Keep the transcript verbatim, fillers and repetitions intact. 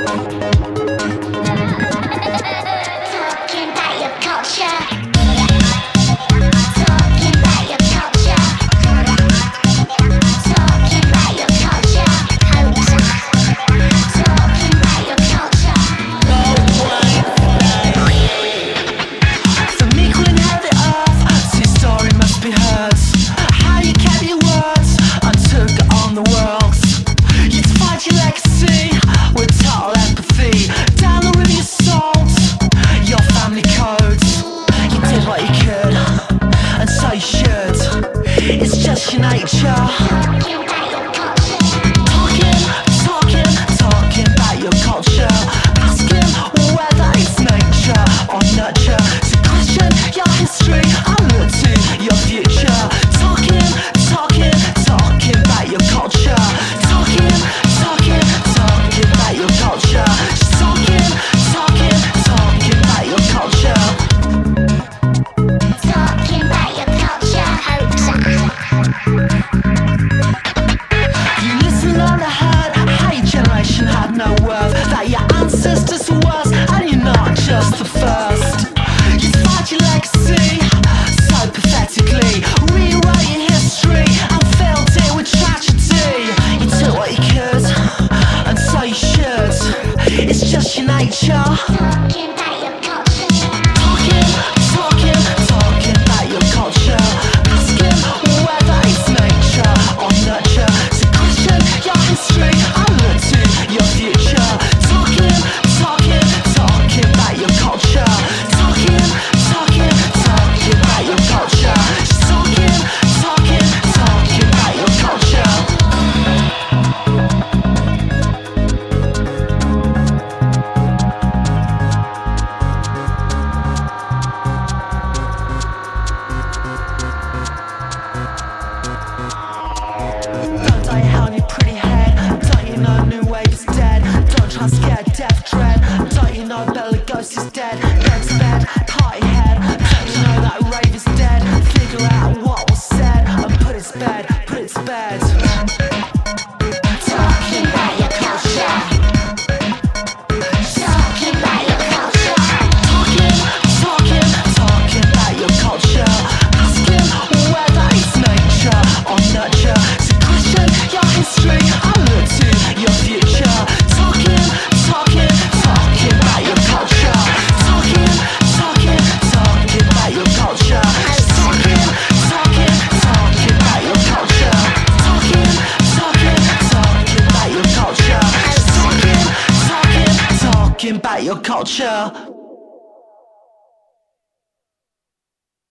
It's your nature. Talking, talking, talking about your culture. Asking whether it's nature or nurture. To question your history, I look to your future. Talking, talking, talking about your culture. Talking, talking, talking about your culture. Just talking, talking, talking about your culture. Talking about your culture. You listen on the herd, how your generation had no worth, that your ancestors were worse, and you're not just the first. You fight your legacy so pathetically, rewrite your history and filled it with tragedy. You took what you could, and so you should. It's just your nature. Talking about your culture. Talking, talking, talking about your culture. Asking whether it's nature or nurture. To question your history, I look to your future. Talking, talking, talking about your culture. Talking, talking, talking about your culture. Just talking, talking, talking about your culture. Don't die hell on your pretty head. Don't you know new wave is dead? Don't try and scare death dread. Don't you know Bela Lugosi is dead? Go to bed, party head. Don't you know that rave is dead? Figure out what was said and put it to bed, put it to bed. Talking about your culture. Talking about your culture. Talking, talking, talking about your culture. Asking whether it's nature or nurture. To question your history, I look to your future. Talking, talking, talking about your culture. Talking, talking, talking about your culture. Talking, talking, talking about your culture. Talking, talking, talking about your culture. Talking, talking, talking about your culture.